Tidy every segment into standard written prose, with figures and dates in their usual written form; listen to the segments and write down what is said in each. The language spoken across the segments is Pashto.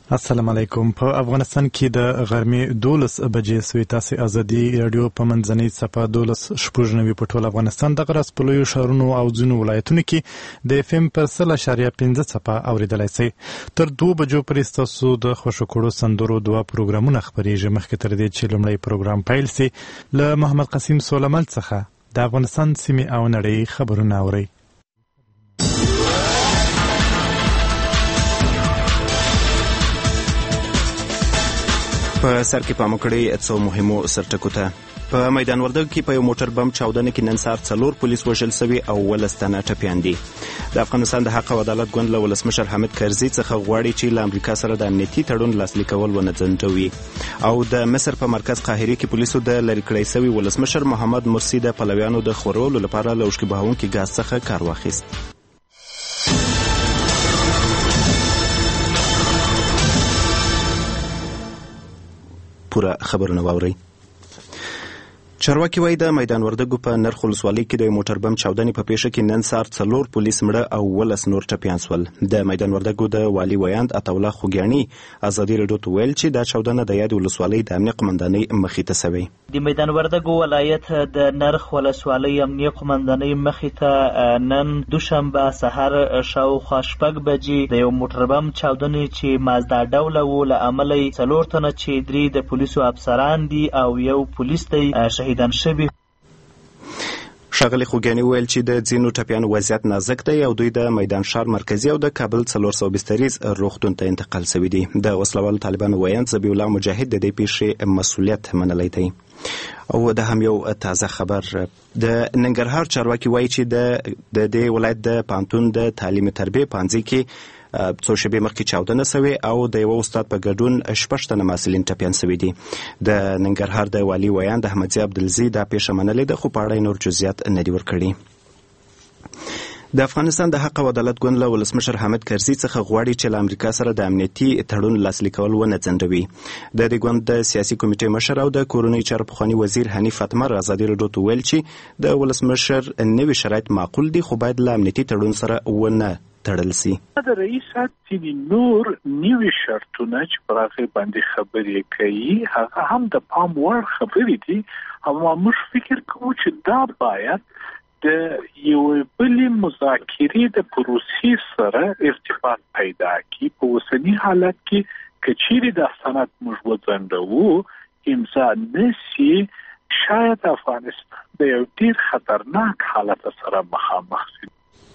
السلام علیکم. په افغانستان کې د غرمې 12 بجې سوی. تاسو ازادي رادیو په منځنۍ صفحه 12 په ټول افغانستان د غرس په لویو ښارونو او ځینو ولایتونو کې د FM په 0.5 صفحه اوریدلای شئ. تر 2 بجو پورې تاسو د خوشو کړو سندرو 2 پروګرامونه خبرېږي. مخکې تر دې چې لومړی پروګرام پیل سي، له محمد قاسم سولمل څخه د افغانستان سیمې او نړۍ خبرونه اورئ. په سر کې پام وکړئ څو مهمو سرټکو ته. په میدان وردګ کې په یو موټر بم چاودنه کې نن سهار 4 پولیس وژل شوي او 12 تنه ټپیان دي. د افغانستان د حق او عدالت ګوند له ولسمشر حامد کرزي څخه غواړي چې له امریکا سره د امنیتي تړون لاسلیک کول ونه ځنډوي. او د مصر په مرکز قاهره کې پولیسو د لری کړی شوي ولسمشر محمد مرسي د پلویانو د خورولو لپاره له اوښکې بهونکي ګاز څخه کار واخیست. پوره خبرونه واورئ. چارواکي وایي د میدان وردګو په نرخ ولسوالۍ کې د موټر بم چاودنې په پیښه کې نن سهار 4 پولیس مړه او 12 نور ټپیان شول. د میدان وردګو د والي ویاند عطاالله خوږیاڼي ازادي رادیو ته ویل چې دا چاودنه د یاد ولسوالۍ د امنیه قمندانۍ مخې ته شوې. د میدان وردګو ولایت د نرخ ولسوالۍ امنیه قمندانۍ مخې ته نن دوشنبه سحر شاوخوا 6 بجې د یو موټر بم چاودنې چې مازدا ډوله و له امله 4 تنه چې 3 د پولیسو افسران دي او یو پولیس دی شهیدان شوي. ښاغلي خوږیاڼي ویل چې د ځینو ټپیانو وضعیت نازک دی او دوی د میدان ښار مرکزي او د کابل 400 بستریز روغتون ته انتقال شوي دي. د وسلوالو طالبانو ویاند ذبیح الله مجاهد د دې پیښې مسؤلیت منلی دی. او د هم یو تازه خبر. د ننګرهار چارواکي وایي چې د دې ولایت د پانتون د تعلیم تربیه پانځي کې څو شېبې مخکې چاودنه سوې او د یوه استاد په ګډون 6 تنه محصلین ټپیان سوي دي. د ننګرهار د والي ویاند احمدزي عبدالزي دا پیښه منلې ده، خو په اړه نور جزئیات نه دي ورکړي. د افغانستان د حق او عدالت ګوند له ولسمشر حامد کرزي څخه غواړي چې له امریکا سره د امنیتي تړون لاسلیک کول ونه ځنډوي. د دې ګوند د سیاسي کمیټې مشر او د کورنۍ چارو پخواني وزیر حنیف اتمر ازادي رادیو ته ویل چې د ولسمشر نوي شرایط معقول دي، خو باید له امنیتي تړون سره ونه تړل سي. د رئیس ځینې نور نوي شرطونه چې پر هغه باندې خبرې کوي هغه هم د پام وړ خبرې دي، او موږ فکر کوو چې دا باید د یو بلې مذاکرې د پروسې سره ارتباط پیدا کړي. په اوسني حالت کې که چیرې دا سند موږ وځنډوو امضا نشي، شاید افغانستان د یو ډېر خطرناک حالت سره مخامخ شي.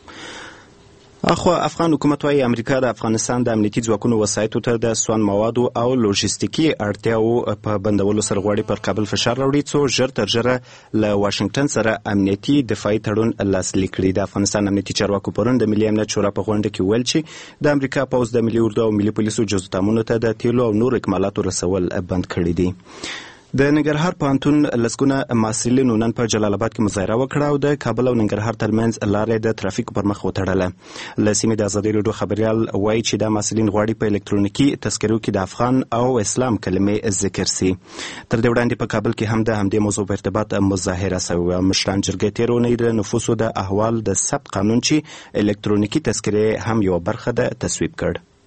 اخو افغان حکومت وايي امریکا د افغانستان د امنیتي ځواکونو وسایطو ته د سون موادو او لوژستیکي اړتیاو په بندولو سره غواړي پر کابل فشار راوړي څو ژر تر ژره له واشنگټن سره امنیتي دفاعي تړون لاسلیک کړي. د افغانستان امنیتي چارواکو پرون د ملي امنیت شورا په غونډه کې ویل چې د امریکا پوځ د ملي اردو او ملي پولیسو جزو تامونو ته د تیلو او نور اکمالاتو رسول بند کړي دي. د ننګرهار پوهنتون لسګونه محصلینو نن په جلال آباد کې مظاهره وکړه او د کابل او ننګرهار ترمنځ لارې د ترافیک پر مخ وتړله. له سیمې د ازادي رادیو خبریال وایي چې دا محصلین غواړي په الکترونیکي تذکرو کې د افغان او اسلام کلمې ذکر سي. تر دې وړاندې په کابل کې هم د همدې موضوع په ارتباط مظاهره شوې. مشران جرګې تېر اونۍ د نفوسو د احوال د ثبت قانون چې الکترونیکي تذکرې هم یوه برخه ده تصویب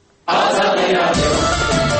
کړ.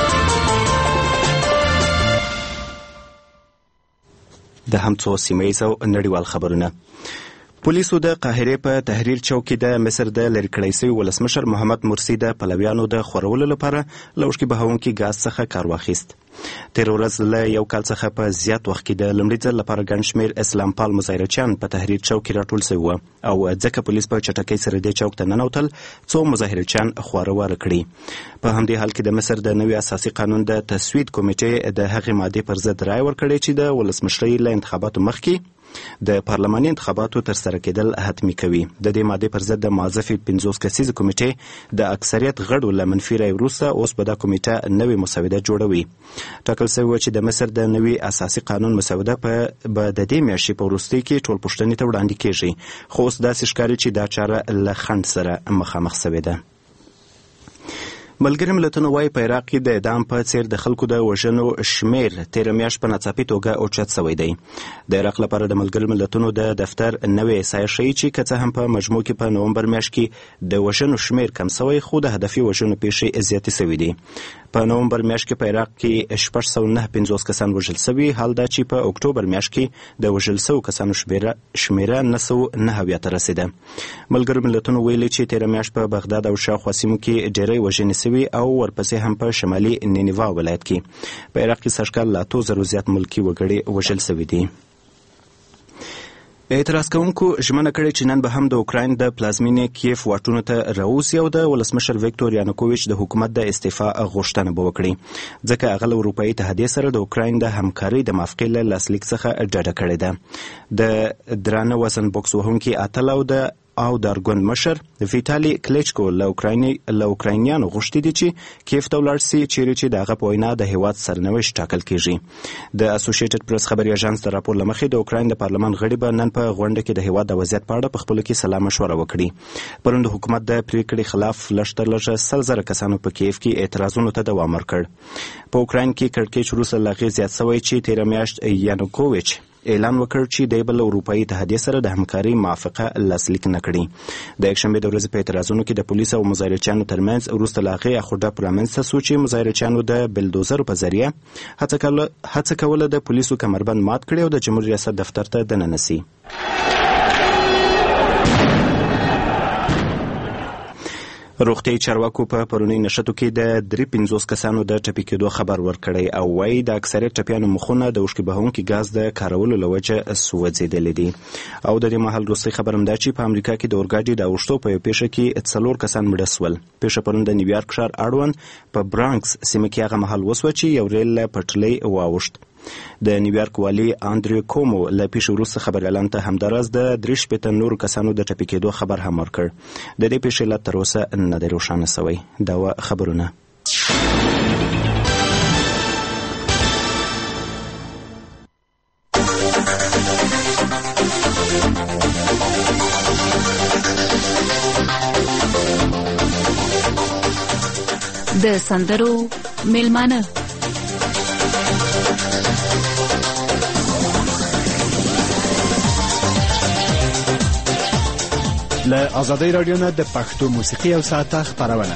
د هم څو سیمه او نړیوال خبرونه. پولیسو د قاهرې په تحریر چوک کې د مصر د لری کړی شوي ولسمشر محمد مرسي د پلویانو د خورولو لپاره له اوښکې بهونکي ګاز څخه کار واخیست. تېره ورځ له یو کال څخه په زیات وخت کې د لومړي ځل لپاره ګڼ شمېر اسلام پال مظاهرچیان په تحریر چوک کې راټول شوي وو او ځکه پولیس په چټکۍ سره دې چوک ته ننوتل څو مظاهرچیان خواره واره کړي. په همدې حال کې د مصر د نوي اساسي قانون د تصویب کمیټې د هغې مادې پر ضد رایه ورکړې چې د ولسمشرۍ له انتخاباتو مخکې د پارلماني انتخاباتو ترسره کېدل حتمي کوي. د دې مادې پر ضد د معزفې 50 کسیزه کمیټې د اکثریت غړو له منفي رایې وروسته اوس به دا کمیټه نوې مسوده جوړوي. ټاکل شوی و چې د مصر د نوي اساسي قانون مسوده به د دې میاشتې په وروستۍ کې ټول پوښتنې ته وړاندې کېږي، خو اوس داسې ښکاري چې دا چاره له خنډ سره مخامخ شوې ده. ملګري ملتونه وایي په عراق کې د اعدام په څیر د خلکو د وژنو شمیر تېره میاشت په ناڅاپي توګه اوچت شوی دی. د عراق لپاره د ملګري ملتونو د دفتر نوې احصایه ښیي چې که څه هم په مجموع کې په نومبر میاشت کې د وژنو شمیر کم شوی، خو د هدفي وژنو پیښې زیاتې شوي دي. په نومبر میاشت کې په عراق کې 659 کسان وژل شوي، حال دا چې په اکتوبر میاشت کې د وژل شوو کسانو شمیره 909 ته رسیده. ملګرو ملتونو ویلي چې تېره میاشت په بغداد او شاوخوا سیمو کې ډېری وژنې شوي او ورپسې هم په شمالي نینیوا ولایت کې په عراق کې سږکال له 8,000 زیات ملکي وګړي وژل شوي دي. اعتراض کوونکو ژمنه کړې چې نن به هم د اوکراین د پلازمینې کیف واټونو ته راوځي او د ولسمشر ویکتور یانوکوویچ د حکومت د استعفا غوښتنه به وکړي، ځکه هغه له اروپایي اتحادیې سره د اوکراین د همکارۍ د موافقې له لاسلیک څخه ډډه کړې ده. د درانه وزن بوکس وهونکي اتل او د ارګوند مشر ویټالي کلیچکو له اوکراینیانو غوښتي دي چې کیف ته ولاړ سي، چیرې چې د هغه په وینا د هیواد سرنوشت ټاکل کیږي. د اسوسییټډ پریس خبري اژانس د راپور له مخې د اوکراین د پارلمان غړي به نن په غونډه کې د هیواد د وضعیت په اړه په خپلو کې سلا مشوره وکړي. پرون د حکومت د پریکړې خلاف لږ تر لږه 100,000 کسانو په کیف کې اعتراضونو ته دوام ورکړ. په اوکراین کې کړکېچ وروسته له هغې زیات شوی چې تېره میاشت یانوکوویچ اعلان وکړ چې دی به له اروپایي اتحادیې سره د همکارۍ موافقه لاسلیک نه کړي. د یکشنبې د ورځې په اعتراضونو کې د پولیسو او مظاهرچیانو ترمنځ وروسته له هغې اخوډپ رامنځته شو چې مظاهرچیانو د بلدوزرو په ذریعه هڅه کوله د پولیسو کمربند مات کړي او د جمهور ریاست دفتر ته دننه سي. روغتیايي چارواکو په پرونی نشراتو کې د 53 کسانو د ټپي کېدو خبر ورکړی او وایي د اکثریت ټپیانو مخونه د اوښکې بهونکي ګاز د کارولو له وجې سوځېدلي دي. او د دې مهال وروستی خبر هم دا چې په امریکا کې د اورګاډي د اوښتو په یو پیښه کې 4 کسان مړه سول. پیښه پرون د نیویارک ښار اړوند په برانکس سیمه کې هغه مهال وسوه چې یو ریل له پټلۍ واوښت. د نیویارک والي آندریو کومو له پیښې وروسته خبریالانو ته همداراز د 63 نورو کسانو د ټپي کېدو خبر هم ورکړ. د دې پیښې علت تر اوسه نه دی روښانه شوی. دا وه خبرونه. د سندرو میلمانه له آزادۍ راډیو نه د پښتو موسیقي او ساعته خپرونه.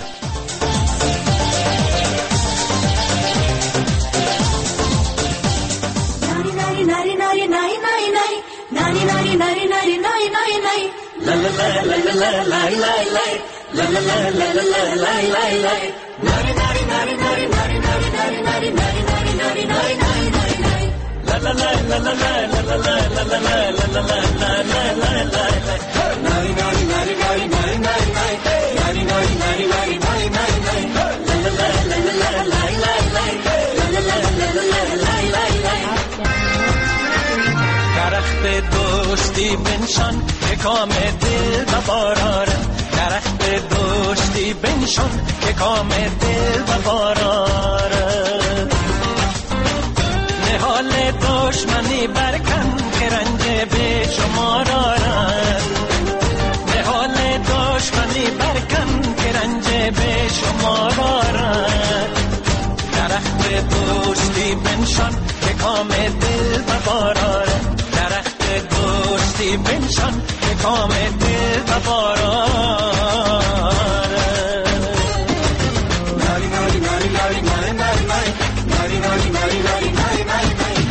درخت دوستی بنشان که کام دل بباراره، درخت دوستی بنشان که کام دل بباراره، نهال دشمنی برکن که رنج به شمار آرد، نهال دشمنی برکن که رنج به شمار آرد، درخت دوستی بنشان که کام دل بباراره، درخت دوستی بنشان که کام دل بباراره. ناری ناری ناری ناری ناری ناری ناری ناری ناری ناری ناری ناری.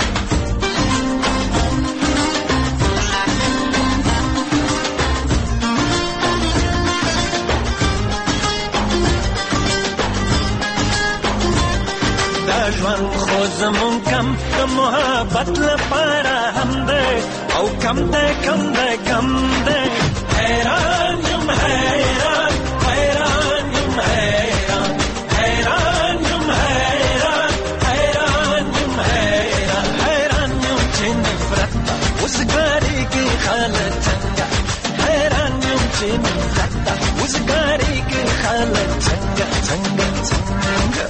ژوند خو زمون کم د محبت لپاره هم دی او کم دی کم دی کم دی. حیران یم حیران حیران یم حیران حیران یم حیران حیران یم حیران حیران یم چې نفرت وزګاری کې خالد څنګه، حیران یم چې نفرت وزګاری کې خالد څنګه څنګه څنګه.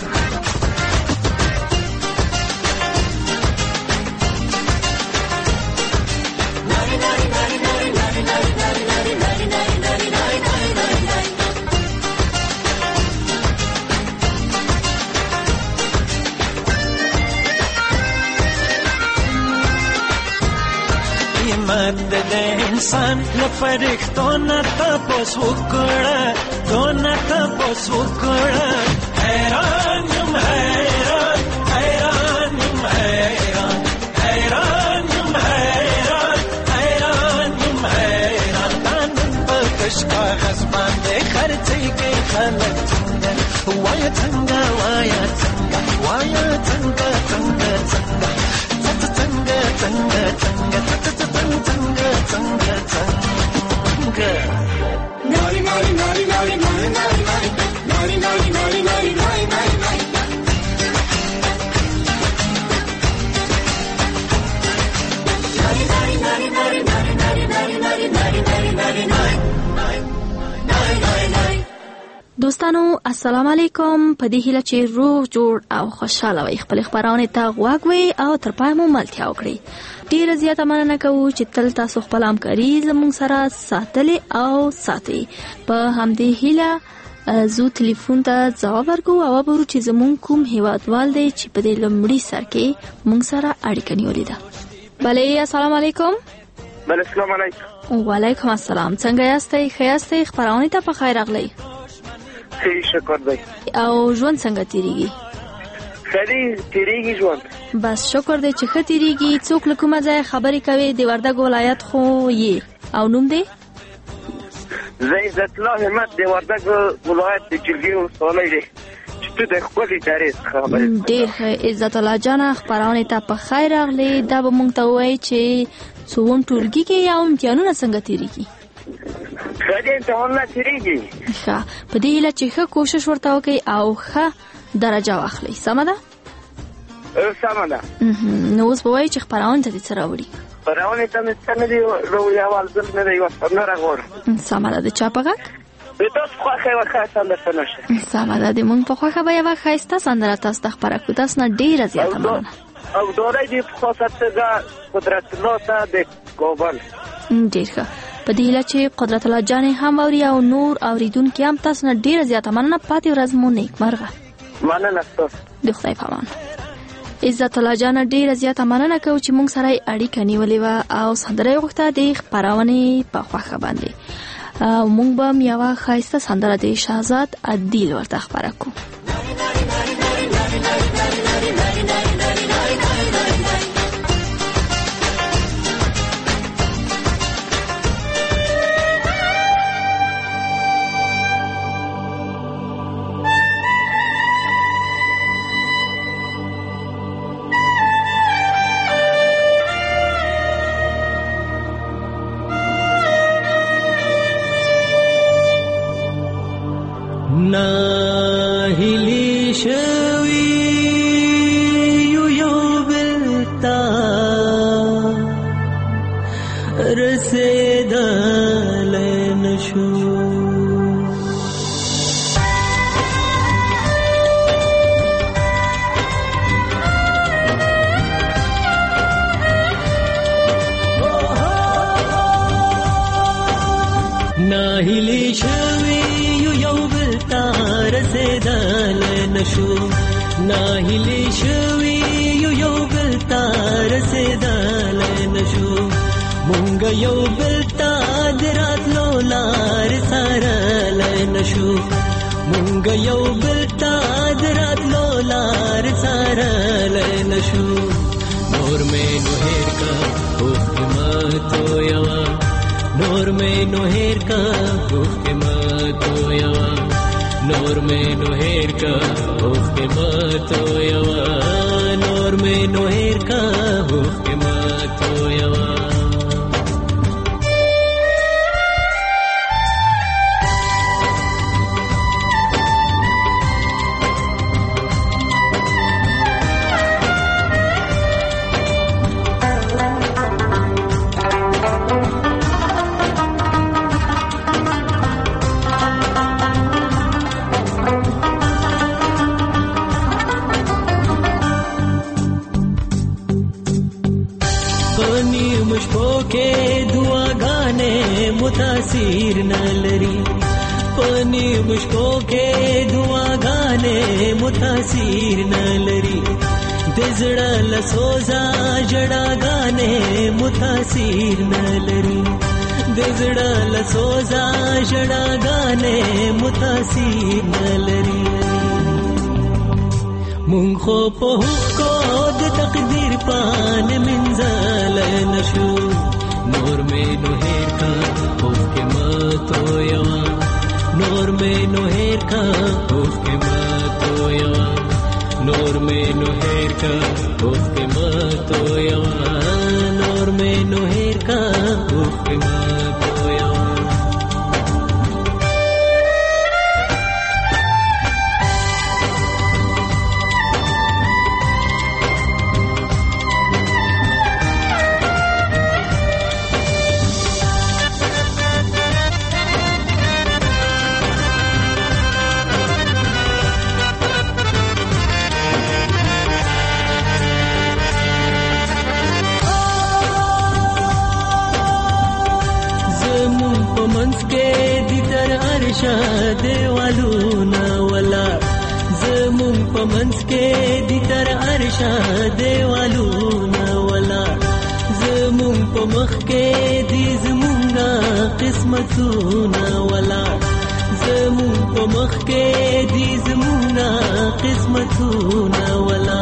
قیمت د انسان لفرښتو نه تپوس وکړه، تو نه تپوس وکړه. حیران یم وایا څنګه وایا څنګه وایا څنګه څنګه څنګه څنګه څنګه څنګه څنګه څنګه څنګه ناری ناری ناری ناری ناری ناری ناری ناری ناری ناری ناری ناری دوستانو السلام علیکم. په دې هیله چې روغ جوړ او خوشاله وي خپل خبرونه ته غوږ وي او تر پای مو ملتیا وکړي. ډیره زیاته مننه کوو چې تل تاسو خپل همکاري زموږ سره ساتلې او ساتي. په همدې هیله زو ټلیفون ته ځواب ورکو او ورو چې زموږ کوم هیوادوال دی چې په دې لمړي سر کې موږ سره اړیکه نیولې ده. بله السلام علیکم. بله السلام علیکم. وعلیکم السلام. څنګه یاستئ؟ ښه یاستئ؟ خبرونه ته په خیر راغلی. شکر دی. او ژوند څنګه تیریږي؟ خدای تیریږي ژوند. بس شکر دی چې ښه تیریږي. څوک له کومه ځای خبرې کوي؟ د وردګ ولایت خو یې او نوم دی؟ زه عزت الله همت د وردګ ولایت د جلګې ولسوالۍ دی چې ته د ښکلي درې څخه خبرې کوې. ډېر ښه عزت الله جانه خپرونې ته په خیر راغلی. دا به موږ ته ووایي چې څوم ټولګي کې یا امتحانونه څنګه تیریږي؟ ښه دې امتحانونه تیریږي. ښه په دې هیله چې ښه کوشش ورته وکړئ او ښه درجه واخلئ. سمه ده؟ سمه ده. نو اوس به وایي چې خپرونې ته دې څه راوړي؟ خپرونې ته مې څه نه دي راوړي. اول ځل مې د یوه سندره غواړم. سمه ده. د چا په غږ؟ د تاسو خوښه یوه ښه سندره نشته. سمه ده. د موږ په خوښه به یوه ښایسته سندره تاسو ته خپره کړو. تاسو نه ډېره زیاته مننه. او ډالۍ دې په خاصه توګه قدرت الله ته د کابل. ډېر ښه. په دې هیله چې قدرت الله جان هم اوري او نور اوریدونکي هم. تاسو نه ډېره زیاته مننه. پاتې ورځ مو نیکمرغه. مننه ستاسو. د خدای په امان. عزت الله جان ډېره زیاته مننه کوو چې موږ سره اړیکه نیولې وه او سندره یې غوښته د خپرونې په خوښه باندې. موږ به هم یوه ښایسته سندره د شهزاد عدیل ورته خپره کړو. ناهیلی شوی یو بلتا رسیدل نشو ناهیلی شوی رسیدل نشو ناهیلی شوی یو بلتا رسیدل نشو مونږ یو بلتا دراتلو لار سارل نشو مونږ یو بلتا دراتلو لار سارل نشو نور مې نو هیر کا حکمت یوا نور مې نو هیر کا حکمت یوا نور میں نوہیر کا حکمت یوا نور میں نوہیر کا حکمت یوا متاثر نہ لری پانی مشکو کے دعا گانے متاثر نہ لری دزڑا لسوزا جڑا گانے متاثر نہ لری دزڑا لسوزا جڑا گانے متاثر نہ لری مونږ خو په حکم د تقدیر پان منزل نشو نور میں نوہیر کا حکمت یوا نور میں نوہیر کا حکمت में नो हेर का ओके मतो यवा नूर में नो हेर का ओके मतो यवा देवालूना वला ज़मूं पमंस के दितर अर्शा देवालूना वला ज़मूं पमख के दी ज़मूंगा किस्मतूना वला ज़मूं पमख के दी ज़मूंगा किस्मतूना वला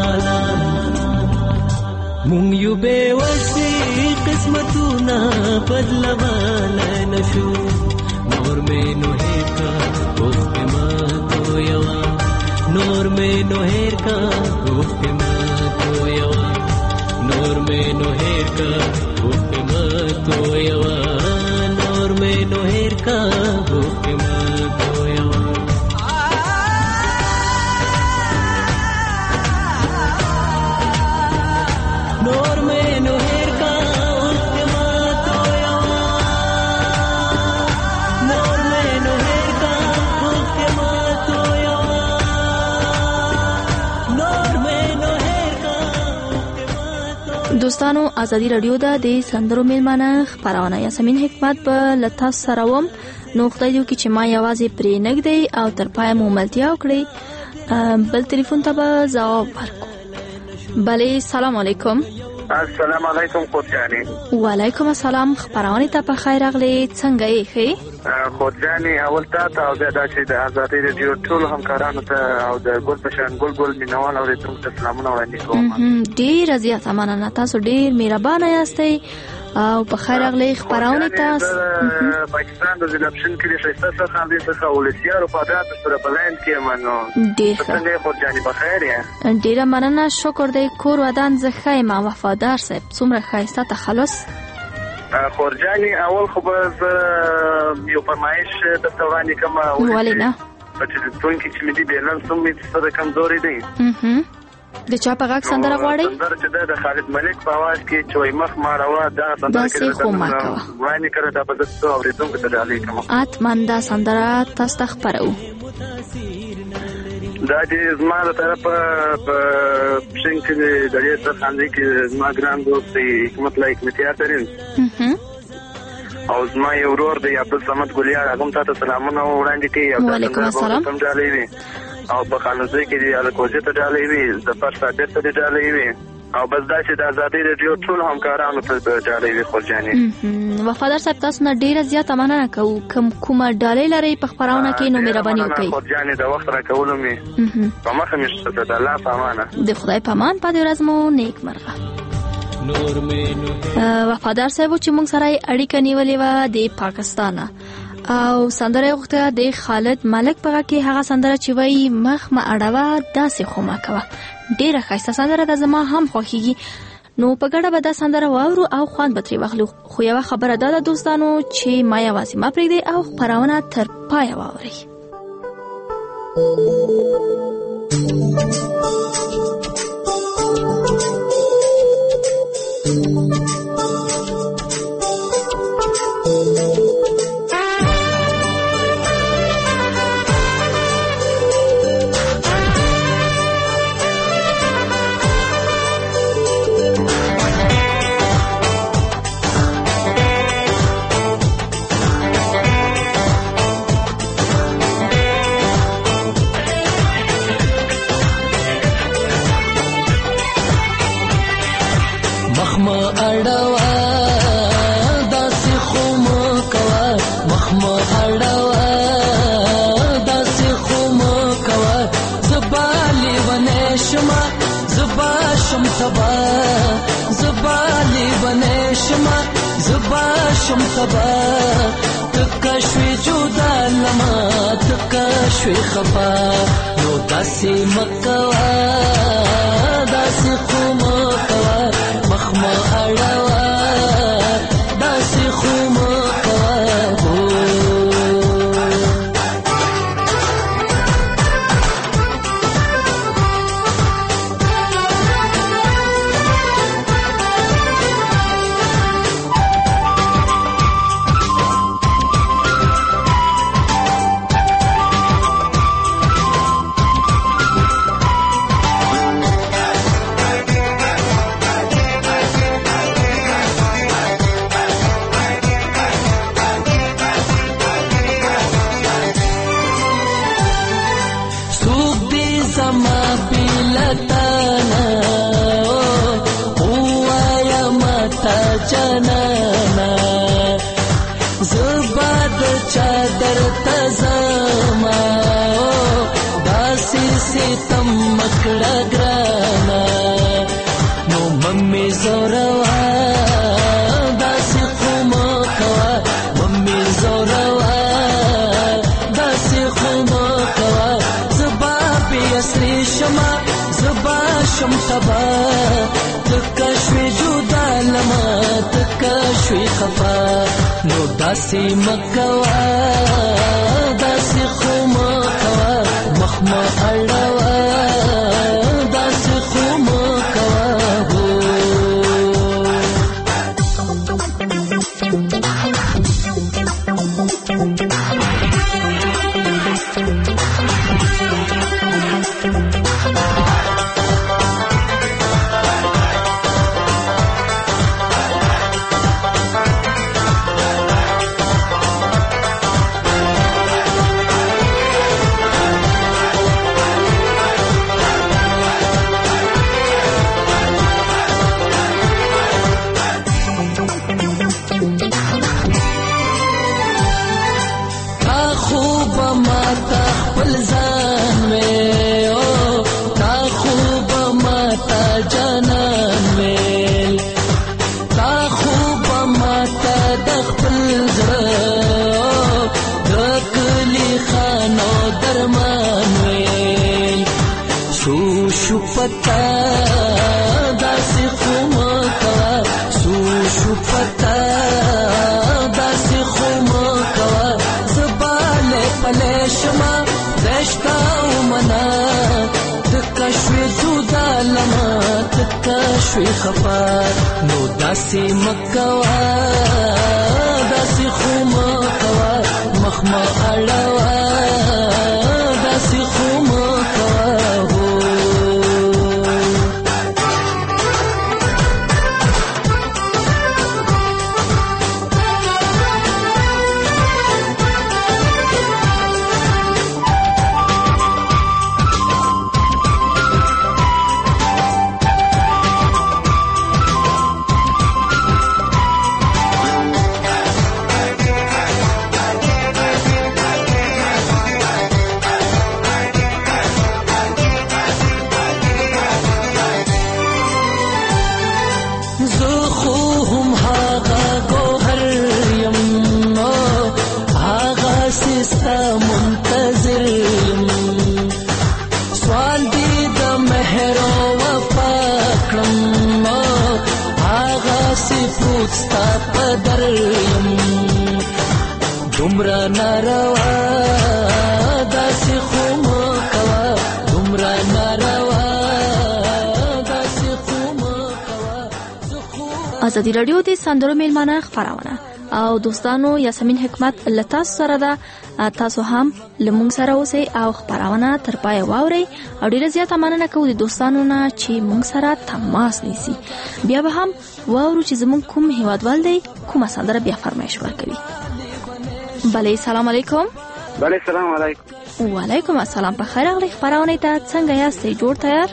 मुंग यू बेवसी किस्मतूना बदलवाना नशू नूर में नोहेर का ओके मतो यवा नूर में नोहेर का ओके मतो यवा नूर में नोहेर का ओके मतो यवा नूर में नोहेर का ओके मतो यवा नूर में नोहेर का دوستانو ازادي رادیو د سندرو میلمانه خبرونه یاسمین حکمت په لتا سروم نو خدای دې چې ما یوازې پرې نګدی او تر پای مو ملتیا وکړي بل ټلیفون ته به جواب ورکړو بله سلام علیکم السلام علیکم خودجانی وعلیکم السلام خبرونه ته په خیر راغلی څنګه یې ښه خودجانی اول ته او دا چې د ازادي رادیو ټول همکارانو ته او د ګل پشان ګل مینوال او ریتم ته سلامونه وړاندې کوم ډیر زیاته مننه تاسو ډیر مهربانه یاستئ او په خیر راغلی خبرونه تاسو پاکستان د الیکشن کې د شایسته خاندي څخه ولسیارو په عادت سره بلند کې منو ډیر څنګه خودجانی په خیر یې ډیر مننه شکر دی کور ودان زخه ما وفادار صاحب څومره خایسته تخلص خورجانی اول خو یو فرمایش د توانی کما ولینا چې تون کې چې مې دی بیلانس هم مې سره کمزوري دی د چا په غږ سندره غواړي سندره چې د خالد ملک په आवाज کې چوي مخ ماروا دا سندره کې خو ما کوه وایي کړه دا په دستو اوریدم کې تدالي کوم اتمن دا سندره تاسو ته خبرو دا چې زما له طرفه په شینک د دې څخه باندې کې زما ګران دوست حکمت لایک متیا ترين او زما یو ورور دی عبد الصمد ګلیار هغه ته سلامونه وړاندې کوي وعلیکم السلام او په خانوزي کې دی الکوزه ته ډالې وي د پر صادق ته ډالې وي او بس دا چې د ازادي رادیو ټول همکارانو ته ډالې وي خورجاني وفادار صاحب تاسو نه ډیره زیاته مننه کومه ډالې لري په خبرونه کې نو مهرباني وکړئ خورجاني د وخت راکولو می په مخه مې ستاسو د الله په امانه د خدای په امان پاتې ورځ مو نیک مرغه وفادار صاحب چې موږ سره اړیکه نیولې و د پاکستان او سندره وخته د خالد ملک په کې هغه سندره چې وای مخ ما اړه داسې خو ما کوه ډیره ښایسته سندره ده زما هم خوښیږي نو په ګډه به دا سندره واورو او خوند به ترې واخلو خو یوه خبره دا ده دوستانو چې ما یوازې ما پرېږدئ او خپرونه تر پایه واورئ شم تبا تکشوی جدا لما تکشوی خفا نو داسی مکوا ستم مکړه ګرانا نو ممې زوروا داسې خو مکوا ممې زوروا داسې خو مکوا زبا په اسرې شما زبا شم تبا تکشوي جدا لما تکشوي خفا نو داسې مکوا داسې خو مکوا مخما اړوا داسې خو مکوا پتا داسې خو مکوا سو پتا داسې خو مکوا زباله پلشما دشتا ومنا تکشوي جدا لما تکشوي خفا نو داسې مکوا داسې خو مکوا مخما اړوا داسې خو مکوا دومره ناروا داسې خو مکوا دومره ناروا داسې خو مکوا. ازادي رادیو د سندرو میلمانه خبرونه او دوستانو یاسمین حکمت لتا سره ده. تاسو هم لمونږ سره اوسئ او خبرونه تر پای واورئ او ډیره زیاته مننه کوو د دوستانو نه چې مونږ سره تماس نیسي. بیا به هم واورو چې زمونږ کوم هیوادوال دی کومه سندره بیا فرمایش ورکوي. بله سلام علیکم. بله سلام علیکم. وعلیکم السلام. په خیر راغلی خبرونه ته څنګه یاستئ؟ جوړ تیار؟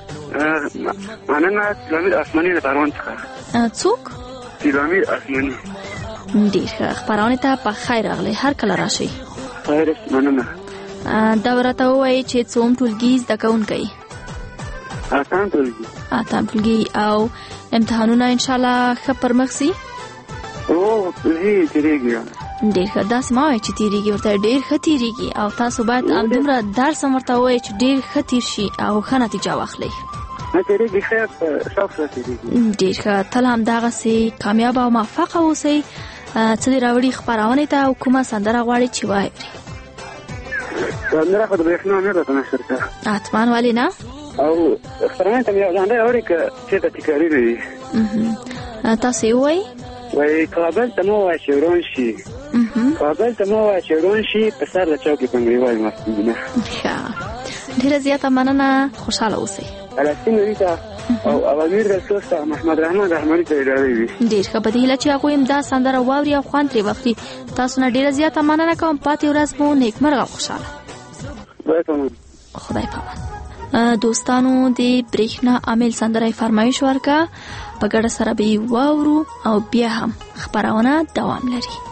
مننه. سلامي آسماني د پروان څخه. څوک؟ سلامي آسماني. ډیر ښه. خبرونه ته په خیر راغلی. هر کله راشئ. خیر مننه. دا ورته وایي چې څوم ټولګي زده کوونکی؟ اتم ټولګي. او امتحانونه ان شاء الله ښه پر مخ سي؟ او تیریږي. ډیر ښه. داسې ما وایي چې تیریږي، ورته ډیر ښه تیریږي او تاسو باید همدومره درس هم ورته ووایئ چې ډیر ښه تیر شي او ښه نتیجه واخلئ. تیریږي ښه ښه تیریږي. ډیر ښه. تل همدغسې کامیاب او موفقه اوسئ. څه دې راوړي خپرونې ته او کومه سندره غواړئ چې واورئ؟ سندره خو د برېښنا نه ده په نشر کې. حتما ولې نه؟ او خپرونې ته مې یو ځانګړی راوړي که چېرته تکراري به وي. تاسو یې ووایئ. وایي کابل ته مه وایه چې ورون شي، کابل ته مه وایه چې ورون شي، په سر د چوکې پنګړیوال مستونه. ښه. ډېره زیاته مننه. خوشحاله اوسئ. الاسین ریتا او اوامیر رسول ته محمد رحمان رحماني ته اجازه وي. ډېر ښه. په دې هیله چې هغوی هم دا سندره واوري او خوند ترې واخلي. تاسو نه ډېره زیاته مننه کوم. پاتې ورځ مو نیکمرغه او خوشحاله. خدای پامان. دوستانو د برېښنا عامل سندره فرمایش ورکړه. په ګډه سره به یې واورو او بیا هم خبرونه دوام لري.